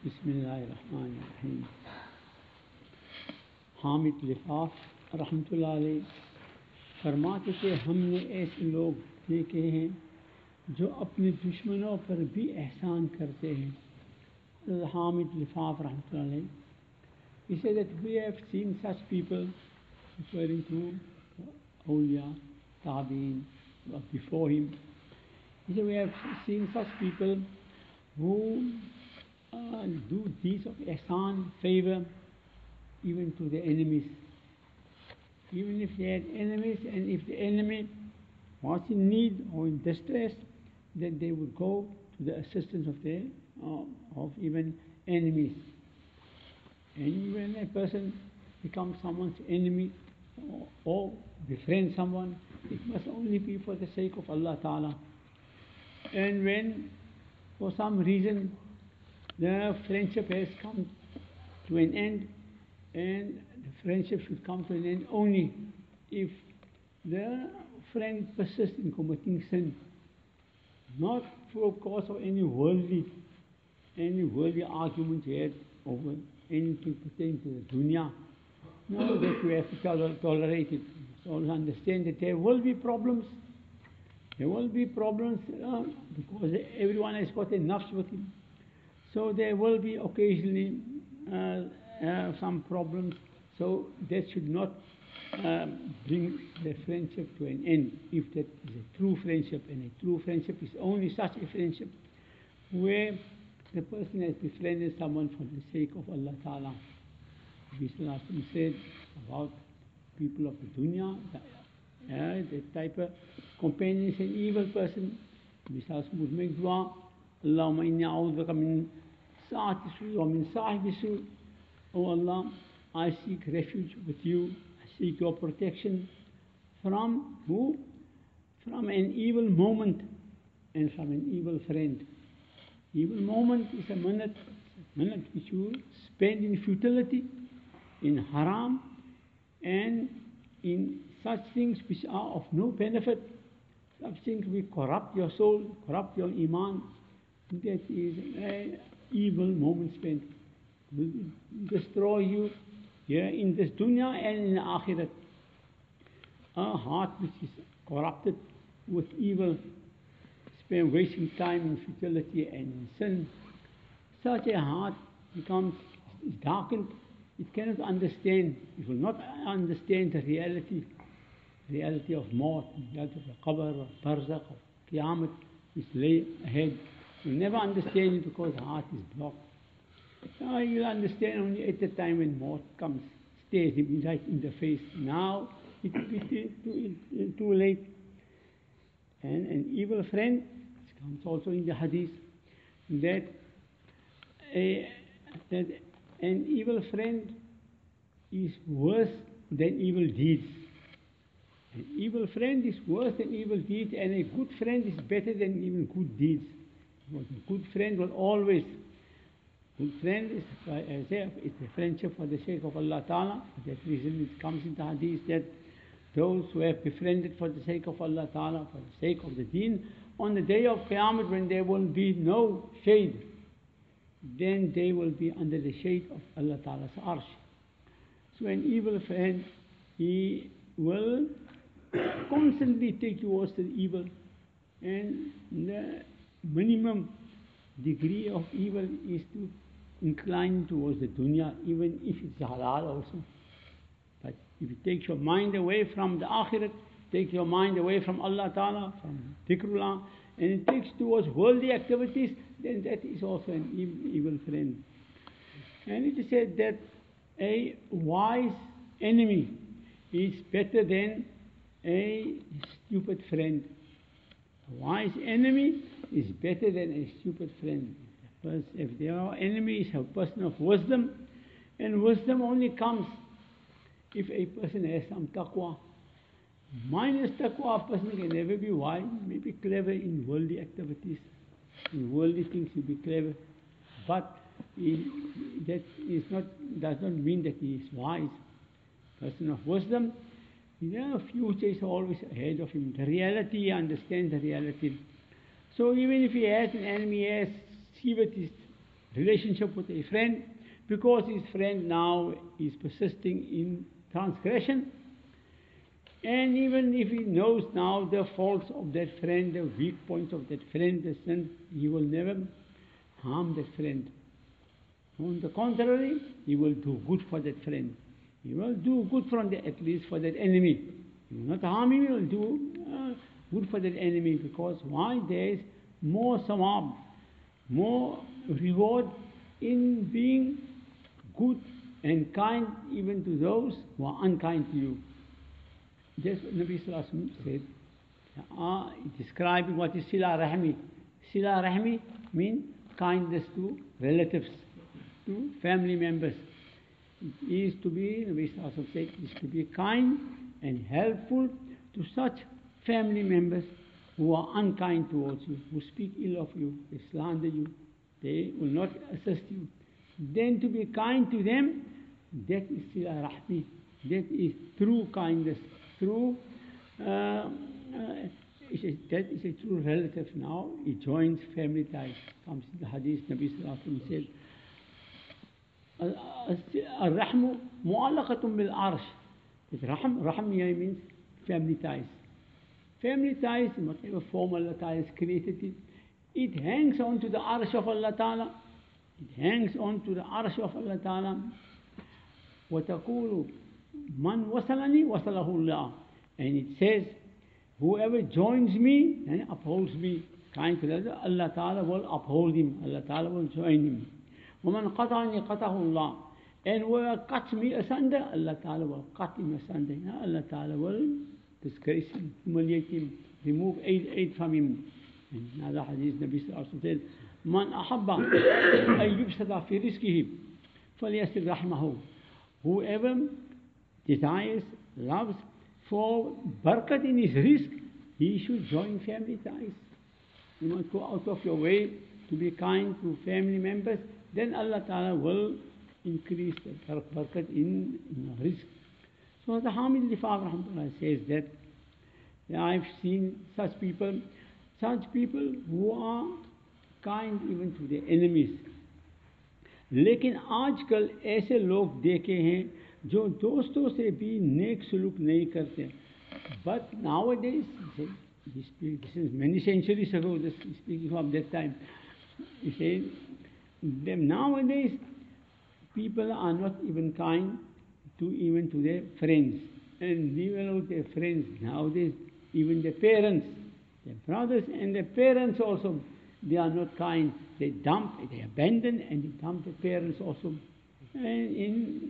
बिस्मिल्लाहिर्रहमानिर्रहीम। हामिद लिफाफ रहमतुल्लाह अलैह फरमाते थे, हमने ऐसे लोग देखे हैं जो अपने दुश्मनों पर भी एहसान करते हैं। हामिद लिफाफ रहमतुल्लाह अलैह, he said that we have seen such people, referring to awliya, tabi'in, before him. He said we have seen such people who do deeds of ihsan, favor, even to the enemies. Even if they had enemies, and if the enemy was in need or in distress, then they would go to the assistance of even enemies. And when a person becomes someone's enemy or befriends someone, it must only be for the sake of Allah Ta'ala. And when for some reason the friendship has come to an end, and the friendship should come to an end only if the friend persists in committing sin, not for cause of any worldly argument he had over anything pertaining to the dunya. No, that we have to tolerate it. So understand that there will be problems. There will be problems because everyone has got a nafs with him. So there will be occasionally some problems. So that should not bring the friendship to an end, if that is a true friendship. And a true friendship is only such a friendship where the person has befriended someone for the sake of Allah Ta'ala. Nabi said about people of the dunya, that type of companion is an evil person. Nabi would make dua, Allahumma inni a'udhu bika min sa'ati su' wa min sahibi su'. Oh Allah, I seek refuge with you, I seek your protection from who? From an evil moment and from an evil friend. Evil moment is a minute which you spend in futility, in haram, and in such things which are of no benefit. Such things will corrupt your soul, corrupt your iman. That is an evil moment spent. Will destroy you here in this dunya and in the akhirat. A heart which is corrupted with evil, spend wasting time in futility and in sin, such a heart becomes darkened. It cannot understand, it will not understand the reality of maut, reality of the qabr, of barzakh, of qiyamah, which lay ahead. You will never understand it because the heart is blocked. You'll understand only at the time when maut comes, stares him right in the face. Now it will be too late. And an evil friend, it comes also in the hadith, that an evil friend is worse than evil deeds. An evil friend is worse than evil deeds, and a good friend is better than even good deeds. Because a good friend will always, good friend is, as I say, it's a friendship for the sake of Allah Ta'ala. For that reason it comes in the hadith that those who have befriended for the sake of Allah Ta'ala, for the sake of the deen, on the day of Qiyamah, when there will be no shade, then they will be under the shade of Allah Ta'ala's arsh. So an evil friend, he will constantly take you towards the evil, and the minimum degree of evil is to incline towards the dunya, even if it's halal also. But if it takes your mind away from the akhirat, takes your mind away from Allah Ta'ala, from dhikrullah, and it takes towards worldly activities, then that is also an evil friend. And it is said that a wise enemy is better than a stupid friend. A wise enemy is better than a stupid friend. If their enemy is a person of wisdom, and wisdom only comes if a person has some taqwa. Minus taqwa, a person can never be wise. May be clever in worldly activities, in worldly things he'll be clever, but that does not mean that he is wise. Person of wisdom, the future is always ahead of him. The reality, he understands the reality. So even if he has an enemy, he has relationship with a friend, because his friend now is persisting in transgression. And even if he knows now the faults of that friend, the weak points of that friend, the sins, he will never harm that friend. On the contrary, he will do good for that friend. He will do good at least for that enemy. He will not harm him, he will do good for that enemy. Because why? There is more sawab, more reward in being good and kind even to those who are unkind to you. That's what Nabi Sallallahu Alaihi Wasallam said, describing what is Sila Rahmi. Sila Rahmi means kindness to relatives, to family members. It is to be, Nabi Sallallahu Alaihi Wasallam said, is to be kind and helpful to such family members who are unkind towards you, who speak ill of you, they slander you, they will not assist you. Then to be kind to them, that is Sila Rahmi, that is true kindness, true, that is a true relative now. It joins family ties. Comes in the hadith, Nabi Sallallahu Alaihi Wasallam said, Al-Rahmu mu'allaqatun bil-arsh. Rahm here means family ties. Family ties, in whatever form Allah Ta'ala has created it, it hangs on to the arsh of Allah Ta'ala. It hangs on to the arsh of Allah Ta'ala. وَتَقُولُ مَنْ وَصَلَنِي وَصَلَهُ اللَّهُ. And it says, whoever joins me and upholds me, kind to Allah, Allah Ta'ala will uphold him, Allah Ta'ala will join him. وَمَنْ قَطَعَنِي قَطَهُ اللَّهُ. And whoever cuts me asunder, Allah Ta'ala will cut him asunder. Allah Ta'ala will disgrace him, humiliate him, remove aid from him. In another hadith, Nabi Sallallahu Alaihi Wasallam said, Man ahabba ayyubsada fi rizkihi falyasir rahmahu. Whoever desires, loves for barakat in his rizq, he should join family ties. You must go out of your way to be kind to family members, then Allah Ta'ala will increase the barakat in your rizq. So the Hamid Lifaq Rahmatullah says that I've seen such people who are kind even to their enemies. लेकिन आजकल ऐसे लोग देखे हैं जो दोस्तों से भी नेक सलूक नहीं करते. But nowadays, this is many centuries ago, this is speaking of that time, he said, nowadays people are not even kind even to their friends. And even with their friends, nowadays, even their parents, their brothers and their parents also, they are not kind. They abandon and they dump the parents also. And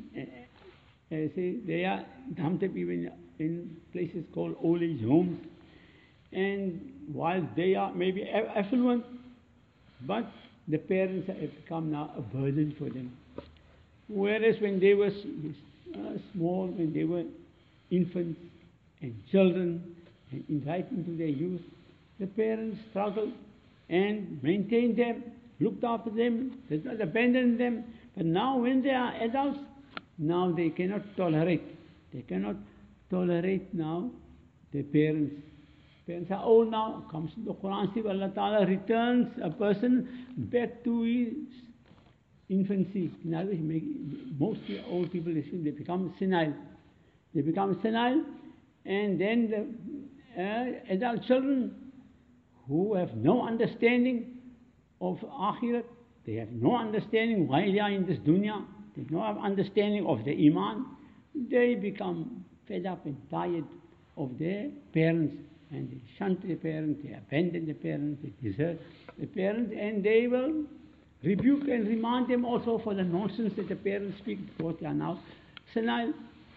they are dumped even in places called old age homes. And while they are maybe affluent, but the parents have become now a burden for them. Whereas when they were small, when they were infants and children, and right into their youth, the parents struggled and maintained them, looked after them, did not abandon them. But now when they are adults, now they cannot tolerate. They cannot tolerate now their parents. Parents are old now. Comes to the Quran, says Allah Ta'ala returns a person back to his infancy. In other words, mostly old people, they become senile. They become senile, and then the adult children who have no understanding of Akhirat, they have no understanding why they are in this dunya, they have no understanding of the Iman, they become fed up and tired of their parents, and they shunt their parents, they abandon the parents, they desert the parents, and they will rebuke and remind them also for the nonsense that the parents speak, because they are now senile.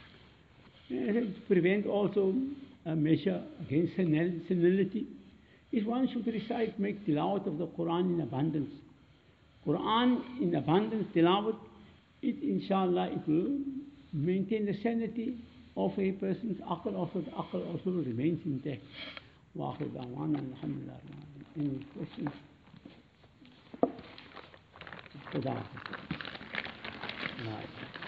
To prevent also a measure against senility is one should recite, make tilawat of the Quran in abundance. Quran in abundance, tilawat, inshallah, it will maintain the sanity of a person's aql, also the aql also remains intact. Wa akhir da'wana, alhamdulillah. Any questions? Right.